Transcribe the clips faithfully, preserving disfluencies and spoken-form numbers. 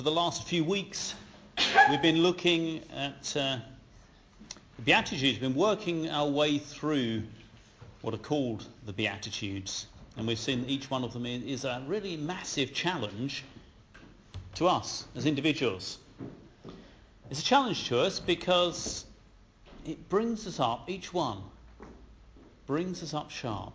For the last few weeks, we've been looking at uh, the Beatitudes. We've been working our way through what are called the Beatitudes. And we've seen that each one of them is a really massive challenge to us as individuals. It's a challenge to us because it brings us up, each one brings us up sharp.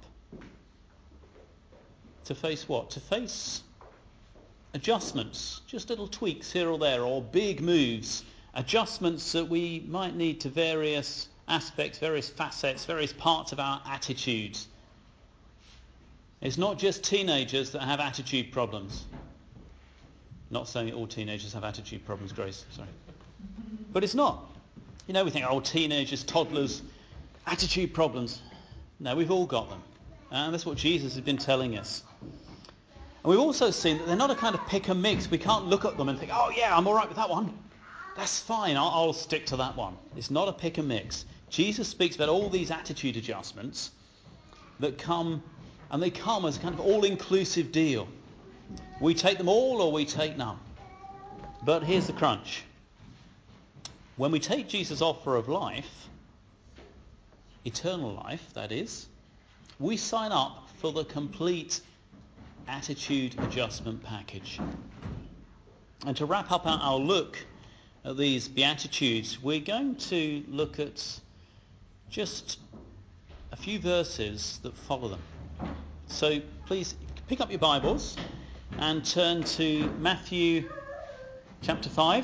To face what? To face adjustments, just little tweaks here or there, or big moves, adjustments that we might need to various aspects, various facets, various parts of our attitudes. It's not just teenagers that have attitude problems. Not saying that all teenagers have attitude problems, Grace, sorry. But it's not. You know, we think, oh, teenagers, toddlers, attitude problems. No, we've all got them. And that's what Jesus has been telling us. And we've also seen that they're not a kind of pick and mix. We can't look at them and think, oh yeah, I'm all right with that one. That's fine, I'll, I'll stick to that one. It's not a pick and mix. Jesus speaks about all these attitude adjustments that come, and they come as a kind of all-inclusive deal. We take them all or we take none. But here's the crunch. When we take Jesus' offer of life, eternal life, that is, we sign up for the complete attitude adjustment package. And to wrap up our, our look at these Beatitudes, we're going to look at just a few verses that follow them. So please pick up your Bibles and turn to Matthew chapter five,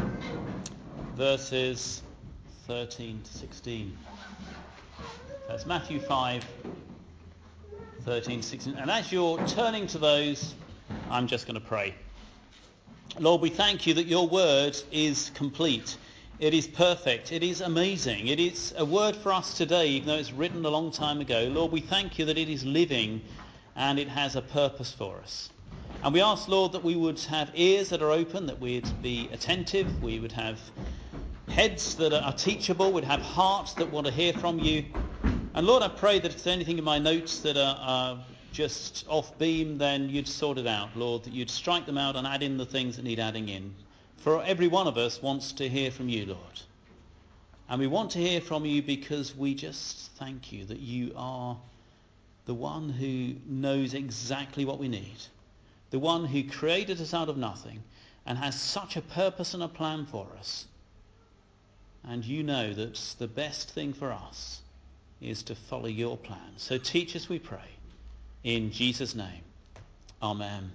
verses thirteen to sixteen. That's Matthew five, thirteen, sixteen. And as you're turning to those, I'm just going to pray. Lord, we thank you that your word is complete. It is perfect. It is amazing. It is a word for us today, even though it's written a long time ago. Lord, we thank you that it is living and it has a purpose for us. And we ask, Lord, that we would have ears that are open, that we'd be attentive, we would have heads that are teachable, we'd have hearts that want to hear from you. And Lord, I pray that if there's anything in my notes that are, are just off beam, then you'd sort it out, Lord, that you'd strike them out and add in the things that need adding in. For every one of us wants to hear from you, Lord. And we want to hear from you because we just thank you that you are the one who knows exactly what we need. The one who created us out of nothing and has such a purpose and a plan for us. And you know that the best thing for us is to follow your plan. So teach us, we pray, in Jesus' name. Amen.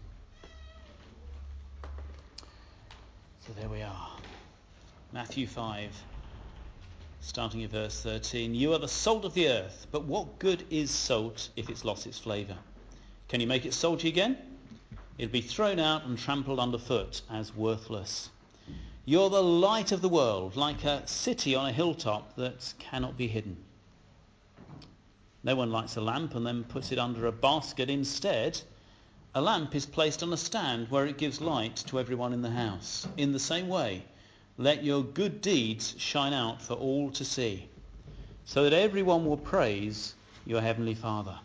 So there we are. Matthew five, starting at verse thirteen. You are the salt of the earth, but what good is salt if it's lost its flavour? Can you make it salty again? It'll be thrown out and trampled underfoot as worthless. You're the light of the world, like a city on a hilltop that cannot be hidden. No one lights a lamp and then puts it under a basket. Instead, a lamp is placed on a stand where it gives light to everyone in the house. In the same way, let your good deeds shine out for all to see, so that everyone will praise your heavenly Father.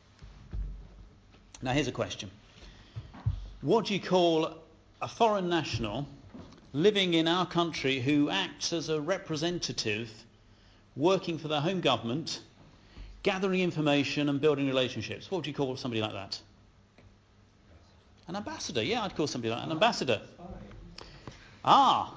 Now here's a question. What do you call a foreign national living in our country who acts as a representative, working for their home government, gathering information and building relationships? What would you call somebody like that? An ambassador. Yeah, I'd call somebody like an ambassador. Ah.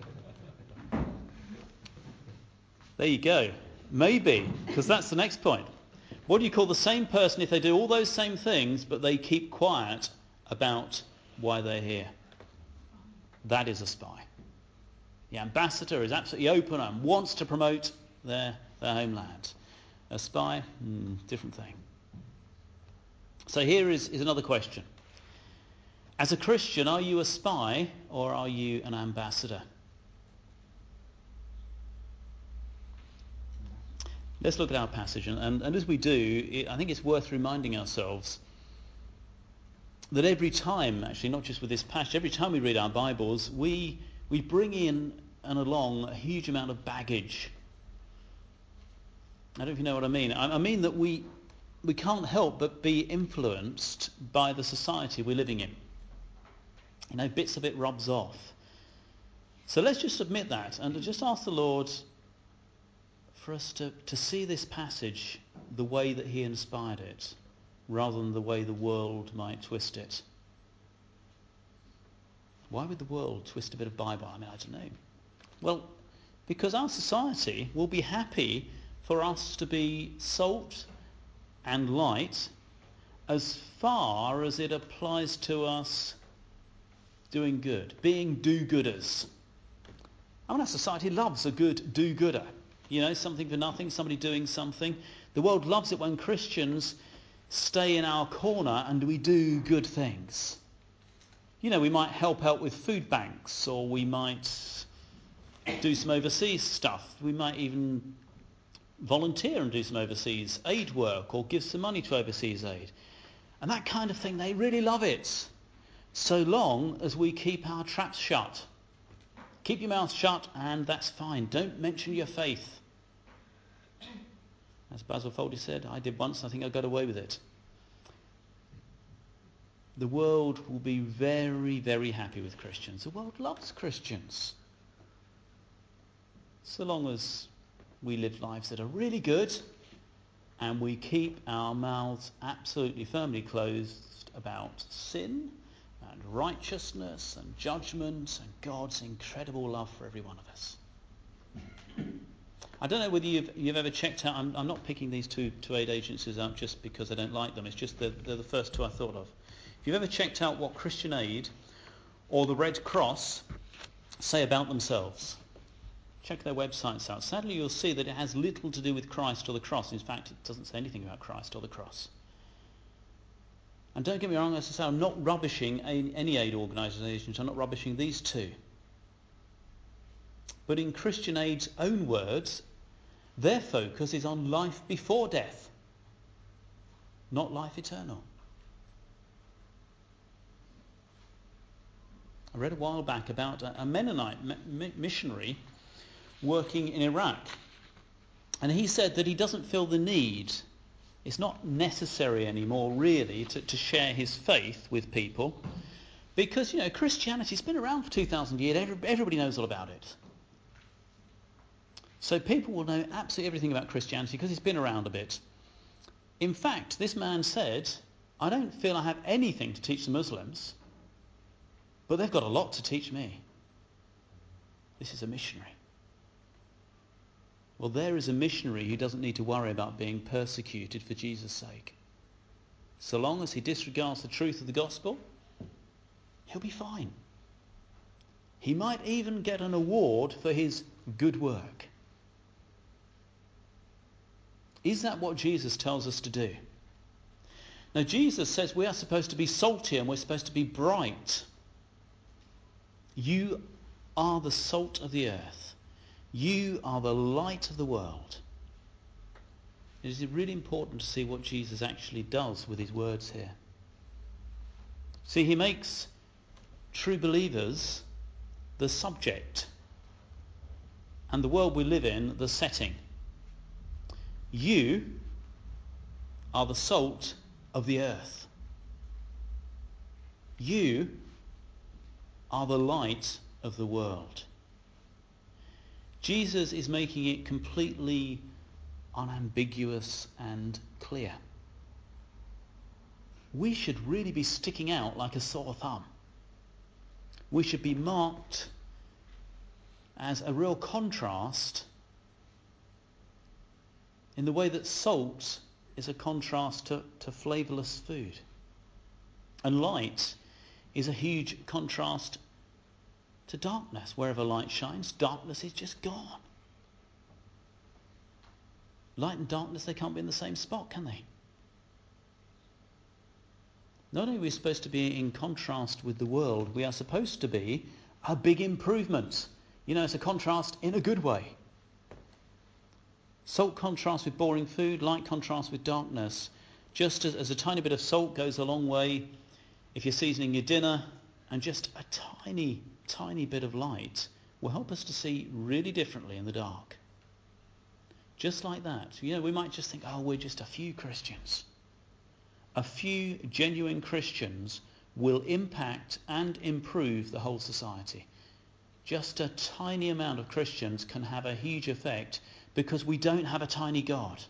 There you go. Maybe, because that's the next point. What do you call the same person if they do all those same things, but they keep quiet about why they're here? That is a spy. The ambassador is absolutely open and wants to promote their, their homeland. A spy, hmm, different thing. So here is, is another question. As a Christian, are you a spy or are you an ambassador? Let's look at our passage, and, and, and as we do, it, I think it's worth reminding ourselves that every time, actually not just with this passage, every time we read our Bibles, we we bring in and along a huge amount of baggage. I don't know if you know what I mean. I, I mean that we we can't help but be influenced by the society we're living in. You know, bits of it rubs off. So let's just admit that and just ask the Lord for us to, to see this passage the way that he inspired it, rather than the way the world might twist it. Why would the world twist a bit of Bible? I mean, I don't know. Well, because our society will be happy for us to be salt and light as far as it applies to us doing good, being do-gooders. I mean, our society loves a good do-gooder. You know, something for nothing, somebody doing something. The world loves it when Christians stay in our corner and we do good things. You know, we might help out with food banks, or we might do some overseas stuff. We might even volunteer and do some overseas aid work, or give some money to overseas aid. And that kind of thing, they really love it, so long as we keep our traps shut. Keep your mouth shut and that's fine. Don't mention your faith. As Basil Fawlty said, I did once, I think I got away with it. The world will be very, very happy with Christians. The world loves Christians. So long as we live lives that are really good and we keep our mouths absolutely firmly closed about sin and righteousness and judgment and God's incredible love for every one of us. I don't know whether you've, you've ever checked out, I'm, I'm not picking these two, two aid agencies out just because I don't like them, it's just that they're the first two I thought of. If you've ever checked out what Christian Aid or the Red Cross say about themselves, check their websites out. Sadly, you'll see that it has little to do with Christ or the cross. In fact, it doesn't say anything about Christ or the cross. And don't get me wrong, as I say, I'm not rubbishing any aid organisations. I'm not rubbishing these two. But in Christian Aid's own words, their focus is on life before death, not life eternal. I read a while back about a Mennonite missionary working in Iraq. And he said that he doesn't feel the need, it's not necessary anymore really, to, to share his faith with people, because, you know, Christianity's been around for two thousand years, everybody knows all about it. So people will know absolutely everything about Christianity because it's been around a bit. In fact, this man said, I don't feel I have anything to teach the Muslims, but they've got a lot to teach me. This is a missionary. Well, there is a missionary who doesn't need to worry about being persecuted for Jesus' sake. So long as he disregards the truth of the gospel, he'll be fine. He might even get an award for his good work. Is that what Jesus tells us to do? Now, Jesus says we are supposed to be salty and we're supposed to be bright. You are the salt of the earth. You are the light of the world. It is really important to see what Jesus actually does with his words here. See, he makes true believers the subject and the world we live in the setting. You are the salt of the earth. You are the light of the world. Jesus is making it completely unambiguous and clear. We should really be sticking out like a sore thumb. We should be marked as a real contrast in the way that salt is a contrast to, to flavourless food. And light is a huge contrast to darkness. Wherever light shines, darkness is just gone. Light and darkness, they can't be in the same spot, can they? Not only are we supposed to be in contrast with the world, we are supposed to be a big improvement. You know, it's a contrast in a good way. Salt contrasts with boring food, light contrasts with darkness. Just as, as a tiny bit of salt goes a long way if you're seasoning your dinner, and just a tiny, tiny bit of light will help us to see really differently in the dark. Just like that. You know, we might just think, oh, we're just a few Christians. A few genuine Christians will impact and improve the whole society. Just a tiny amount of Christians can have a huge effect because we don't have a tiny God.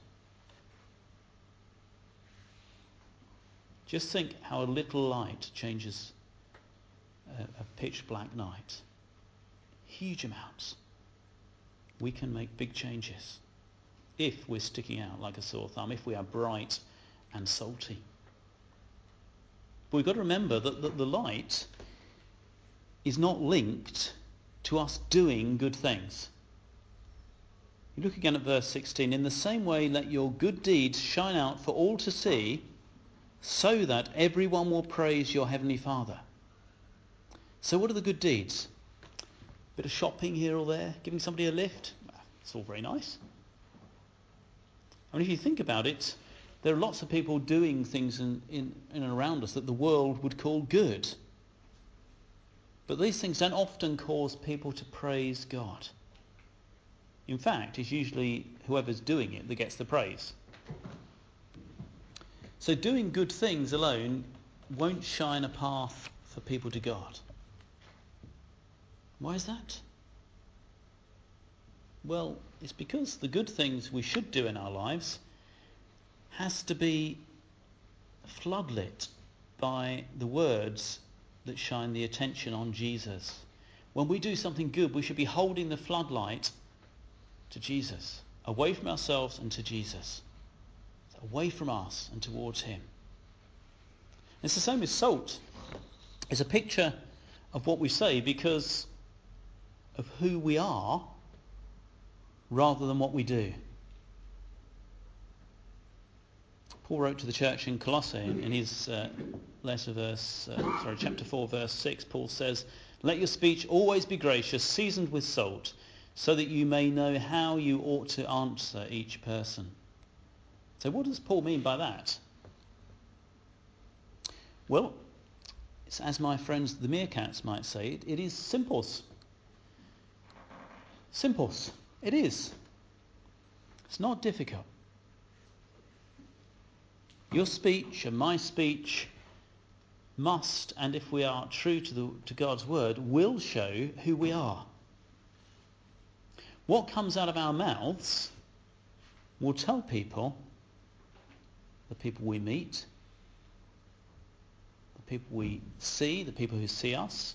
Just think how a little light changes a, a pitch black night. Huge amounts. We can make big changes if we're sticking out like a sore thumb, if we are bright and salty. But we've got to remember that, that the light is not linked to us doing good things. You look again at verse sixteen. In the same way, let your good deeds shine out for all to see, so that everyone will praise your heavenly Father. So what are the good deeds? A bit of shopping here or there, giving somebody a lift. It's all very nice. I mean, if you think about it, there are lots of people doing things in, in, in and around us that the world would call good. But these things don't often cause people to praise God. In fact, it's usually whoever's doing it that gets the praise. So doing good things alone won't shine a path for people to God. Why is that? Well, it's because the good things we should do in our lives has to be floodlit by the words that shine the attention on Jesus. When we do something good, we should be holding the floodlight to Jesus, away from ourselves and to Jesus, away from us and towards him. It's the same with salt. It's a picture of what we say because of who we are rather than what we do. Paul wrote to the church in Colossae in his uh, letter, verse uh, sorry, chapter four, verse six. Paul says, "Let your speech always be gracious, seasoned with salt, so that you may know how you ought to answer each person." So, what does Paul mean by that? Well, it's as my friends the meerkats might say, it, it is simples. Simples. It is. It's not difficult. Your speech and my speech must, and if we are true to, the, to God's word, will show who we are. What comes out of our mouths will tell people, the people we meet, the people we see, the people who see us.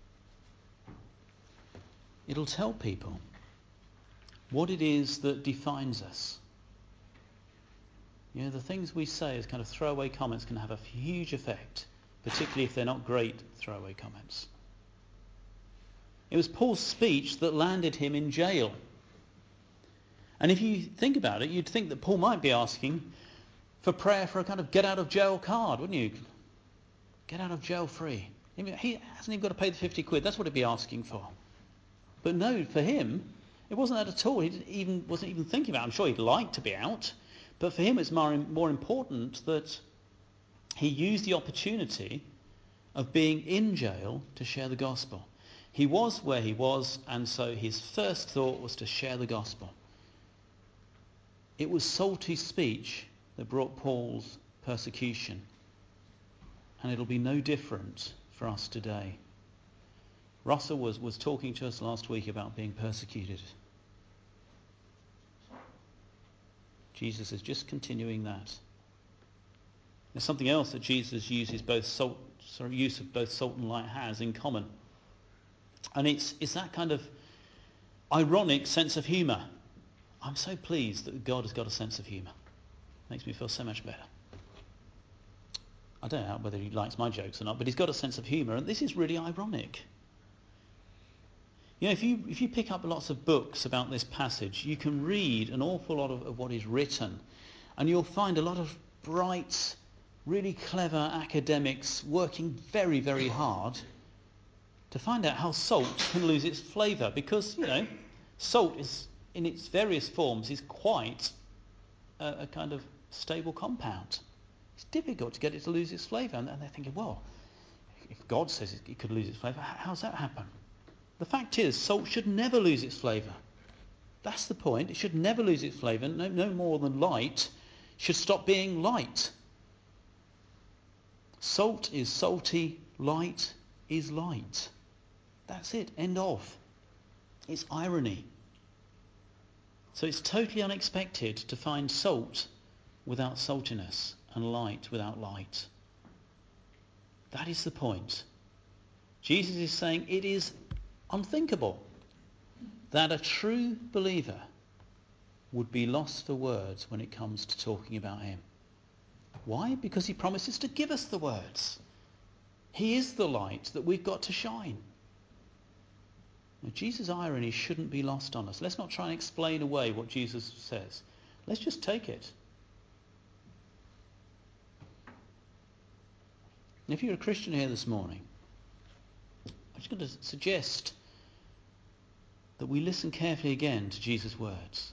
It'll tell people what it is that defines us. You know, the things we say as kind of throwaway comments can have a huge effect, particularly if they're not great throwaway comments. It was Paul's speech that landed him in jail. And if you think about it, you'd think that Paul might be asking for prayer for a kind of get out of jail card, wouldn't you? Get out of jail free. He hasn't even got to pay the fifty quid. That's what he'd be asking for. But no, for him, it wasn't that at all. He didn't even, wasn't even thinking about it. I'm sure he'd like to be out. But for him, it's more, more important that he used the opportunity of being in jail to share the gospel. He was where he was, and so his first thought was to share the gospel. It was salty speech that brought Paul's persecution. And it'll be no different for us today. Russell was, was talking to us last week about being persecuted. Jesus is just continuing that. There's something else that Jesus uses both salt, sorry, use of both salt and light has in common. And it's, it's that kind of ironic sense of humour. I'm so pleased that God has got a sense of humour. Makes me feel so much better. I don't know whether he likes my jokes or not, but he's got a sense of humour, and this is really ironic. You know, if you if you pick up lots of books about this passage, you can read an awful lot of, of what is written, and you'll find a lot of bright, really clever academics working very, very hard to find out how salt can lose its flavour, because, you know, salt is, in its various forms, is quite a, a kind of stable compound. It's difficult to get it to lose its flavour, and they're thinking, well, if God says it could lose its flavour, how's that happen? The fact is, salt should never lose its flavour. That's the point. It should never lose its flavour. No, no more than light should stop being light. Salt is salty, light is light. That's it, end of. It's irony. So it's totally unexpected to find salt without saltiness and light without light. That is the point. Jesus is saying it is unthinkable that a true believer would be lost for words when it comes to talking about him. Why? Because he promises to give us the words. He is the light that we've got to shine. Now, Jesus' irony shouldn't be lost on us. Let's not try and explain away what Jesus says. Let's just take it. And if you're a Christian here this morning, I'm just going to suggest that we listen carefully again to Jesus' words.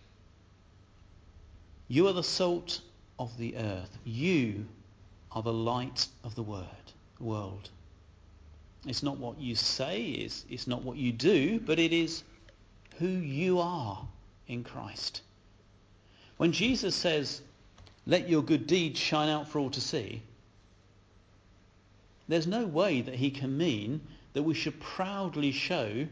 You are the salt of the earth. You are the light of the word, world. It's not what you say, it's, it's not what you do, but it is who you are in Christ. When Jesus says, let your good deeds shine out for all to see, there's no way that he can mean that we should proudly show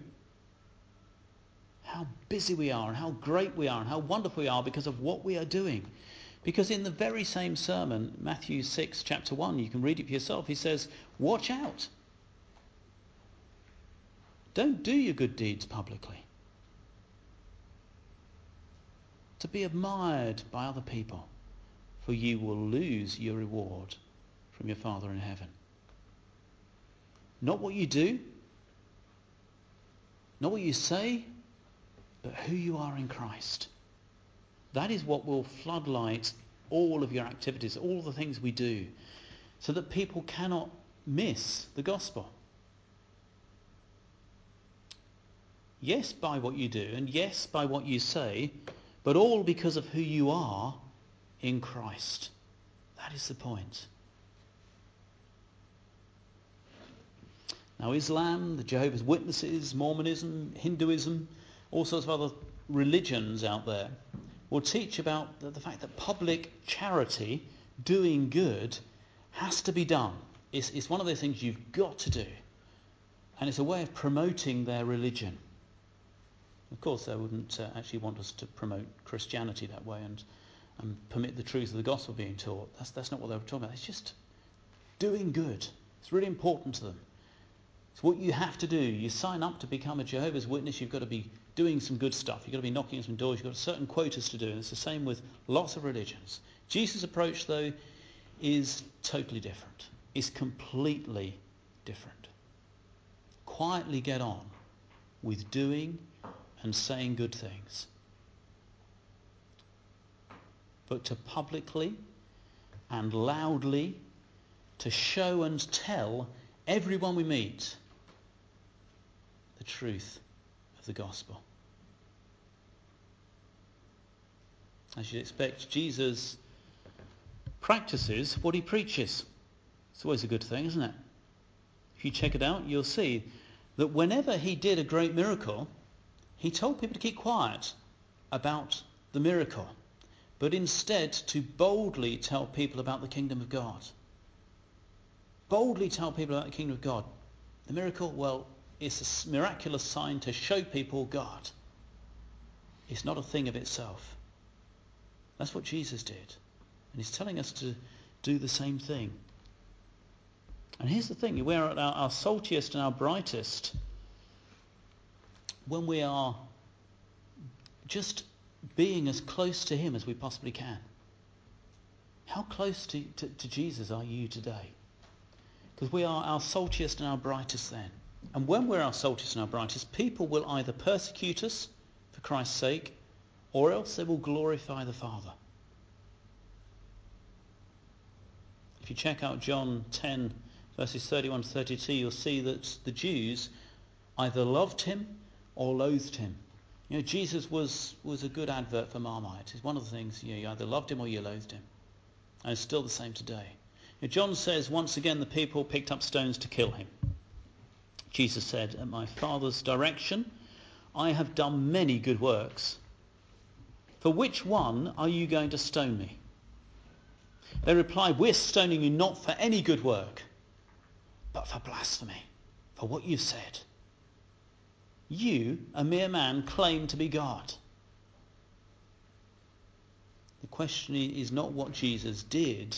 how busy we are and how great we are and how wonderful we are because of what we are doing. Because in the very same sermon, Matthew six, chapter one, you can read it for yourself, he says, watch out. Don't do your good deeds publicly, to be admired by other people, for you will lose your reward from your Father in heaven. Not what you do, not what you say, but who you are in Christ. That is what will floodlight all of your activities, all the things we do, so that people cannot miss the gospel. Yes, by what you do, and yes, by what you say, but all because of who you are in Christ. That is the point. Now, Islam, the Jehovah's Witnesses, Mormonism, Hinduism, all sorts of other religions out there will teach about the, the fact that public charity, doing good, has to be done. It's, it's one of those things you've got to do. And it's a way of promoting their religion. Of course, they wouldn't uh, actually want us to promote Christianity that way and, and permit the truth of the gospel being taught. That's, that's not what they were talking about. It's just doing good. It's really important to them. It's what you have to do. You sign up to become a Jehovah's Witness, you've got to be doing some good stuff. You've got to be knocking on some doors. You've got certain quotas to do. And it's the same with lots of religions. Jesus' approach, though, is totally different. It's completely different. Quietly get on with doing and saying good things. But to publicly and loudly to show and tell everyone we meet the truth of the gospel. As you'd expect, Jesus practices what he preaches. It's always a good thing, isn't it? If you check it out, you'll see that whenever he did a great miracle, he told people to keep quiet about the miracle, but instead to boldly tell people about the kingdom of God. Boldly tell people about the kingdom of God. The miracle, well, it's a miraculous sign to show people God. It's not a thing of itself. That's what Jesus did. And he's telling us to do the same thing. And here's the thing, we're at our, our saltiest and our brightest when we are just being as close to him as we possibly can. How close to, to, to Jesus are you today? Because we are our saltiest and our brightest then. And when we're our saltiest and our brightest, people will either persecute us for Christ's sake, or else they will glorify the Father. If you check out John ten, verses thirty-one to thirty-two, you'll see that the Jews either loved him or loathed him. You know, Jesus was, was a good advert for Marmite. It's one of the things, you know, you either loved him or you loathed him. And it's still the same today. You know, John says, once again the people picked up stones to kill him. Jesus said, at my Father's direction, I have done many good works. For which one are you going to stone me? They replied, "We're stoning you not for any good work, but for blasphemy, for what you've said. You, a mere man, claim to be God." The question is not what Jesus did,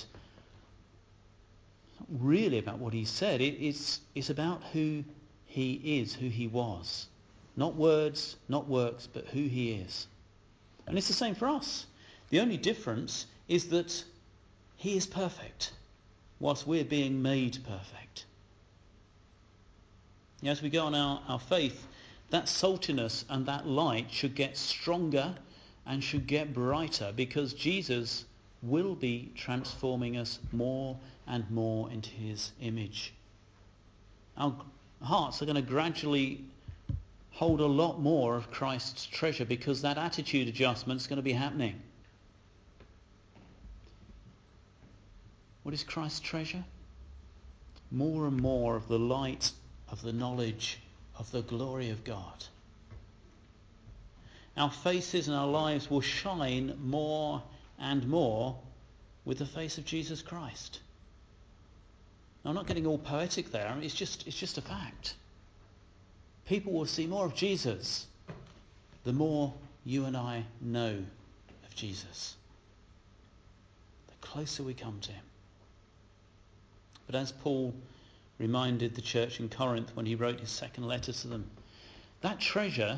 not really about what he said. It, it's, it's about who he is, who he was. Not words, not works, but who he is. And it's the same for us. The only difference is that he is perfect, whilst we're being made perfect. As we go on our, our faith, that saltiness and that light should get stronger and should get brighter, because Jesus will be transforming us more and more into his image. Our hearts are going to gradually hold a lot more of Christ's treasure, because that attitude adjustment is going to be happening. What is Christ's treasure? More and more of the light of the knowledge of the glory of God. Our faces and our lives will shine more and more with the face of Jesus Christ. Now, I'm not getting all poetic there. I mean, it's just, it's just a fact. People will see more of Jesus the more you and I know of Jesus. The closer we come to him. But as Paul reminded the church in Corinth when he wrote his second letter to them, that treasure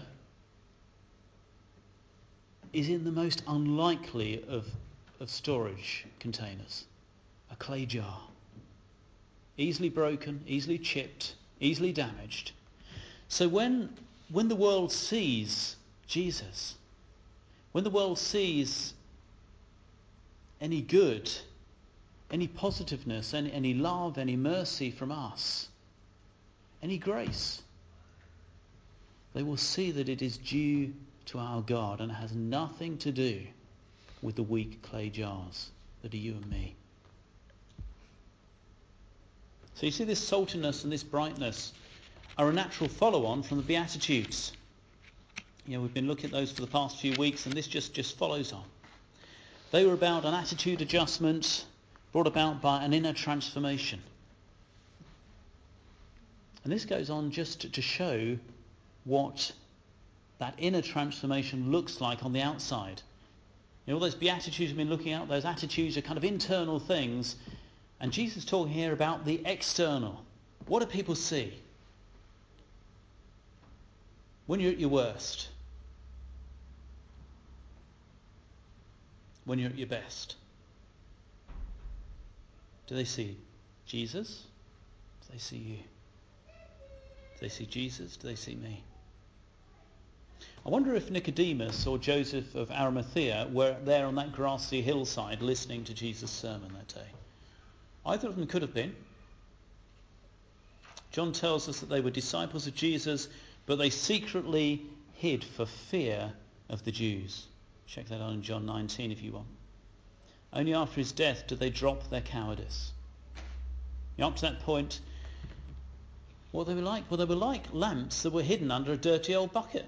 is in the most unlikely of, of storage containers. A clay jar. Easily broken, easily chipped, easily damaged. So when, when the world sees Jesus, when the world sees any good, any positiveness, any, any love, any mercy from us, any grace, they will see that it is due to our God and it has nothing to do with the weak clay jars that are you and me. So you see, this saltiness and this brightness are a natural follow-on from the Beatitudes. You know, we've been looking at those for the past few weeks, and this just, just follows on. They were about an attitude adjustment brought about by an inner transformation. And this goes on just to, to show what that inner transformation looks like on the outside. You know, all those Beatitudes we've been looking at, those attitudes are kind of internal things. And Jesus is talking here about the external. What do people see when you're at your worst? When you're at your best? Do they see Jesus? Do they see you? Do they see Jesus? Do they see me? I wonder if Nicodemus or Joseph of Arimathea were there on that grassy hillside listening to Jesus' sermon that day. Either of them could have been. John tells us that they were disciples of Jesus, but they secretly hid for fear of the Jews. Check that out in John nineteen if you want. Only after his death did they drop their cowardice. You know, up to that point, what they were like? Well, they were like lamps that were hidden under a dirty old bucket.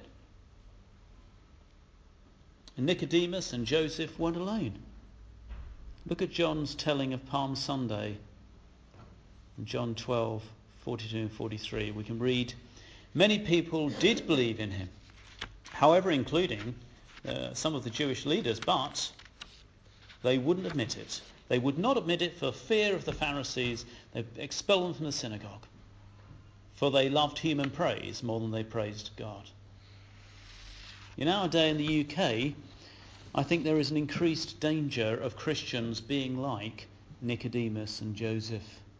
And Nicodemus and Joseph weren't alone. Look at John's telling of Palm Sunday in John twelve, forty-two and forty-three. We can read, "Many people did believe in him, however, including uh, some of the Jewish leaders, but they wouldn't admit it. They would not admit it for fear of the Pharisees. They expelled them from the synagogue, for they loved human praise more than they praised God." In our day in the U K, I think there is an increased danger of Christians being like Nicodemus and Joseph.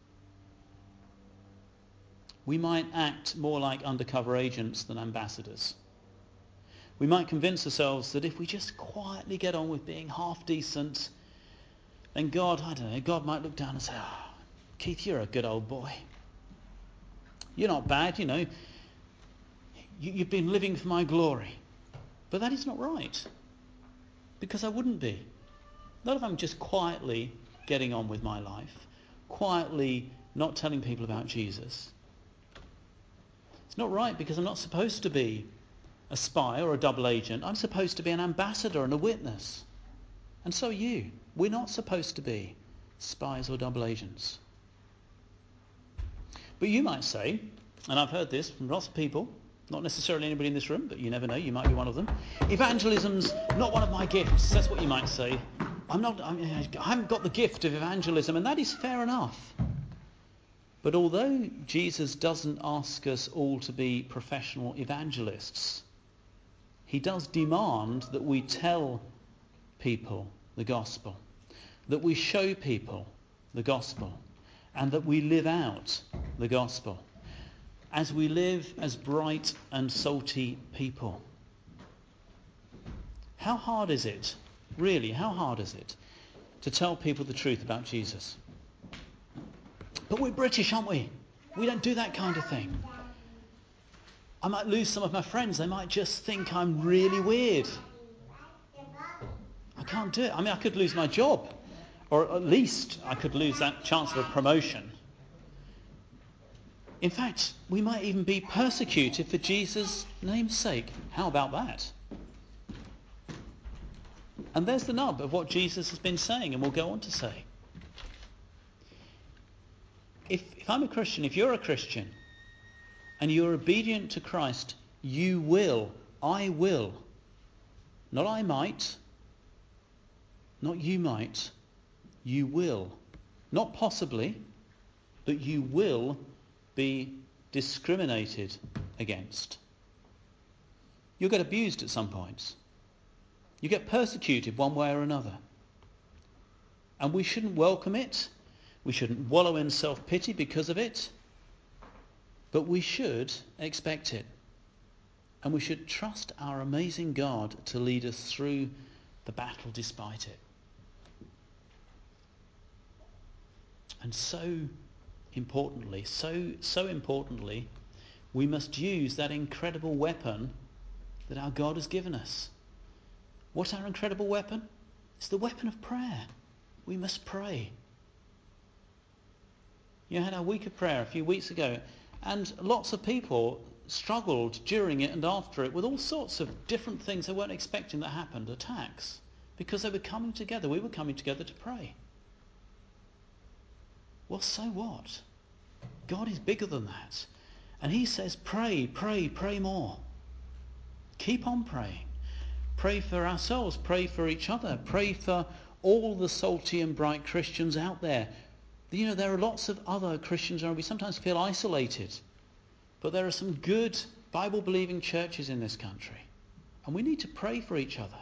We might act more like undercover agents than ambassadors. We might convince ourselves that if we just quietly get on with being half decent, then God, I don't know, God might look down and say, "Oh, Keith, you're a good old boy. You're not bad, you know. You, you've been living for my glory." But that is not right. Because I wouldn't be. Not if I'm just quietly getting on with my life, quietly not telling people about Jesus. It's not right because I'm not supposed to be a spy or a double agent. I'm supposed to be an ambassador and a witness. And so are you. We're not supposed to be spies or double agents. But you might say, and I've heard this from lots of people, not necessarily anybody in this room, but you never know, you might be one of them. Evangelism's not one of my gifts. That's what you might say. I'm not, I haven't got the gift of evangelism, and that is fair enough. But although Jesus doesn't ask us all to be professional evangelists, he does demand that we tell people the gospel, that we show people the gospel, and that we live out the gospel as we live as bright and salty people. How hard is it, really, how hard is it to tell people the truth about Jesus? But we're British, aren't we? We don't do that kind of thing. I might lose some of my friends. They might just think I'm really weird. I can't do it. I mean, I could lose my job. Or at least I could lose that chance of a promotion. In fact, we might even be persecuted for Jesus' name's sake. How about that? And there's the nub of what Jesus has been saying and will go on to say. If, if I'm a Christian, if you're a Christian, and you're obedient to Christ, you will, I will, not I might, not you might, you will, not possibly, but you will be discriminated against. You'll get abused at some points. You get persecuted one way or another. And we shouldn't welcome it. We shouldn't wallow in self-pity because of it. But we should expect it. And we should trust our amazing God to lead us through the battle despite it. And so importantly, so, so importantly, we must use that incredible weapon that our God has given us. What's our incredible weapon? It's the weapon of prayer. We must pray. You had our week of prayer a few weeks ago, and lots of people struggled during it and after it with all sorts of different things they weren't expecting that happened, attacks, because they were coming together. We were coming together to pray. Well, so what? God is bigger than that. And he says, pray, pray, pray more. Keep on praying. Pray for ourselves, pray for each other, pray for all the salty and bright Christians out there. You know, there are lots of other Christians around. We sometimes feel isolated. But there are some good Bible-believing churches in this country. And we need to pray for each other.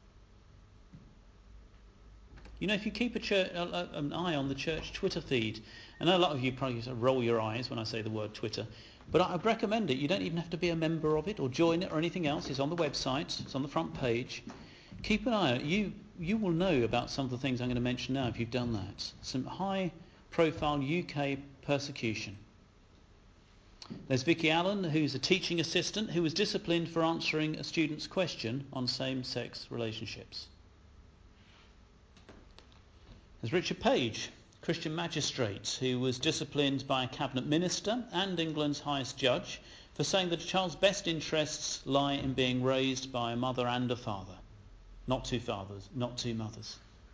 You know, if you keep a church, an eye on the church Twitter feed, I know a lot of you probably roll your eyes when I say the word Twitter, but I'd recommend it. You don't even have to be a member of it or join it or anything else. It's on the website. It's on the front page. Keep an eye on it. You, you will know about some of the things I'm going to mention now if you've done that. Some high-profile U K persecution. There's Vicky Allen, who's a teaching assistant who was disciplined for answering a student's question on same-sex relationships. There's Richard Page, Christian magistrate, who was disciplined by a cabinet minister and England's highest judge for saying that a child's best interests lie in being raised by a mother and a father, not two fathers, not two mothers.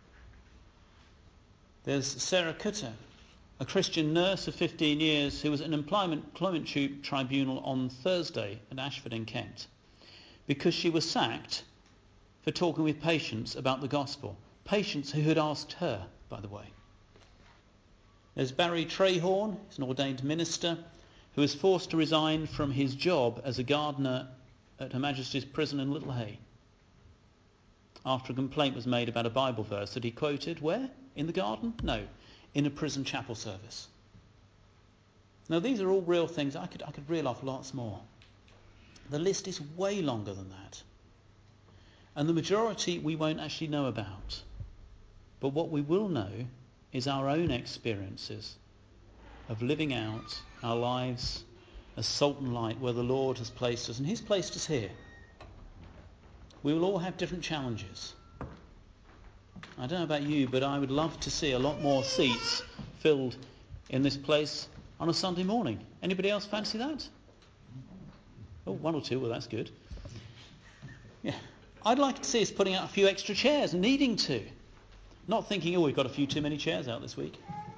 There's Sarah Cutter, a Christian nurse of fifteen years who was at an employment, employment tribunal on Thursday at Ashford in Kent because she was sacked for talking with patients about the gospel. Patients who had asked her, by the way. There's Barry Trehorn, he's an ordained minister, who was forced to resign from his job as a gardener at Her Majesty's Prison in Littlehay after a complaint was made about a Bible verse that he quoted. Where? In the garden? No, in a prison chapel service. Now these are all real things. I could, I could reel off lots more. The list is way longer than that. And the majority we won't actually know about. But what we will know is our own experiences of living out our lives as salt and light where the Lord has placed us. And he's placed us here. We will all have different challenges. I don't know about you, but I would love to see a lot more seats filled in this place on a Sunday morning. Anybody else fancy that? Oh, one or two. Well, that's good. Yeah. I'd like to see us putting out a few extra chairs, needing to. Not thinking, oh, we've got a few too many chairs out this week.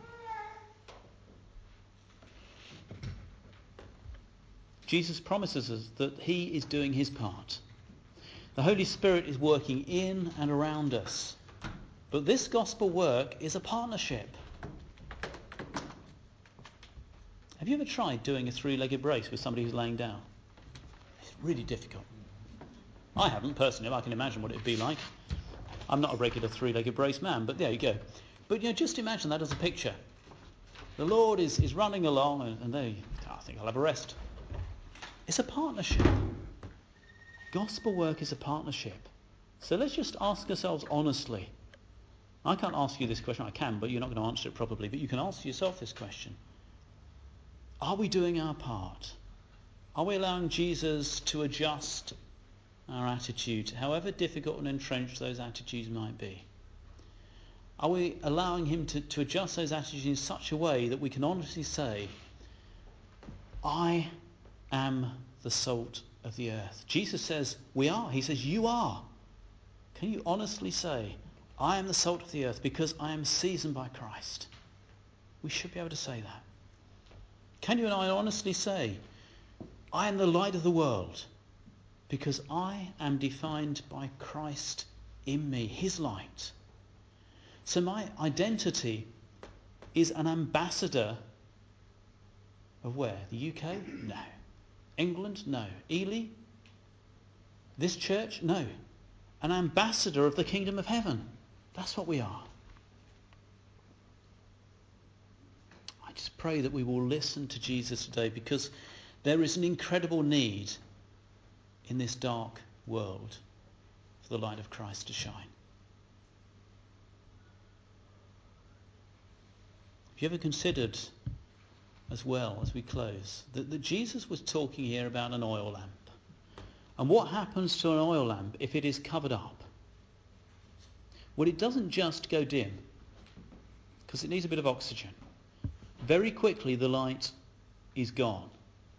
Jesus promises us that he is doing his part. The Holy Spirit is working in and around us. But this gospel work is a partnership. Have you ever tried doing a three-legged brace with somebody who's laying down? It's really difficult. I haven't personally. I can imagine what it would be like. I'm not a regular three-legged brace man, but there you go. But you know, just imagine that as a picture. The Lord is, is running along, and, and they, oh, I think I'll have a rest. It's a partnership. Gospel work is a partnership. So let's just ask ourselves honestly. I can't ask you this question. I can, but you're not going to answer it probably. But you can ask yourself this question. Are we doing our part? Are we allowing Jesus to adjust our attitude, however difficult and entrenched those attitudes might be? Are we allowing him to, to adjust those attitudes in such a way that we can honestly say, I am the salt of the earth? Jesus says, we are. He says, you are. Can you honestly say, I am the salt of the earth because I am seasoned by Christ? We should be able to say that. Can you and I honestly say, I am the light of the world because I am defined by Christ in me, his light? So my identity is an ambassador of where? The U K? No. England? No. Ely? This church? No. An ambassador of the kingdom of heaven. That's what we are. I just pray that we will listen to Jesus today, because there is an incredible need in this dark world for the light of Christ to shine. Have you ever considered, as well as we close, that, that Jesus was talking here about an oil lamp? And what happens to an oil lamp if it is covered up? Well, it doesn't just go dim, because it needs a bit of oxygen. Very quickly the light is gone.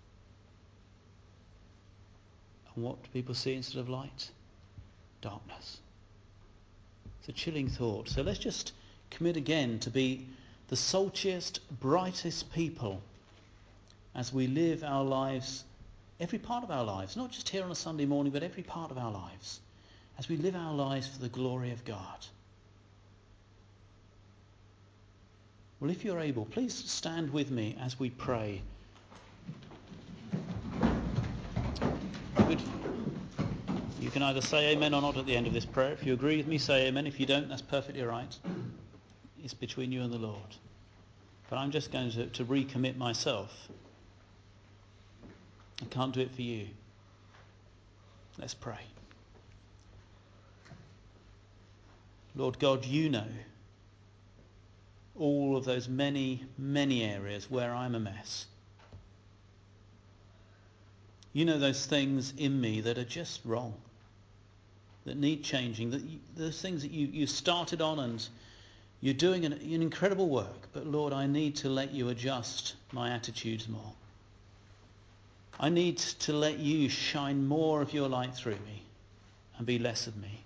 And what do people see instead of light? Darkness. It's a chilling thought. So let's just commit again to be the saltiest, brightest people as we live our lives, every part of our lives, not just here on a Sunday morning, but every part of our lives, as we live our lives for the glory of God. Well, if you're able, please stand with me as we pray. Good. You can either say amen or not at the end of this prayer. If you agree with me, say amen. If you don't, that's perfectly right. It's between you and the Lord. But I'm just going to, to recommit myself. I can't do it for you. Let's pray. Lord God, you know all of those many, many areas where I'm a mess. You know those things in me that are just wrong, that need changing, that you, those things that you, you started on and you're doing an, an incredible work. But Lord, I need to let you adjust my attitudes more. I need to let you shine more of your light through me and be less of me.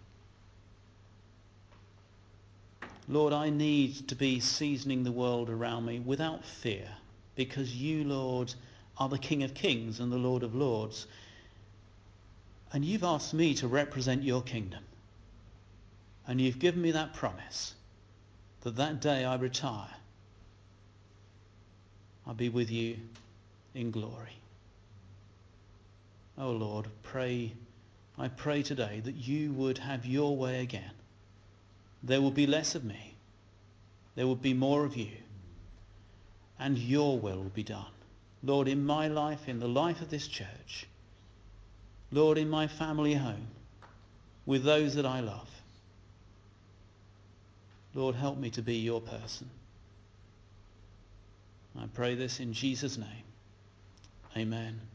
Lord, I need to be seasoning the world around me without fear, because you, Lord, are the King of Kings and the Lord of Lords. And you've asked me to represent your kingdom. And you've given me that promise that that day I retire, I'll be with you in glory. Oh Lord, pray, I pray today that you would have your way again. There will be less of me. There will be more of you. And your will will be done. Lord, in my life, in the life of this church. Lord, in my family home, with those that I love. Lord, help me to be your person. I pray this in Jesus' name. Amen.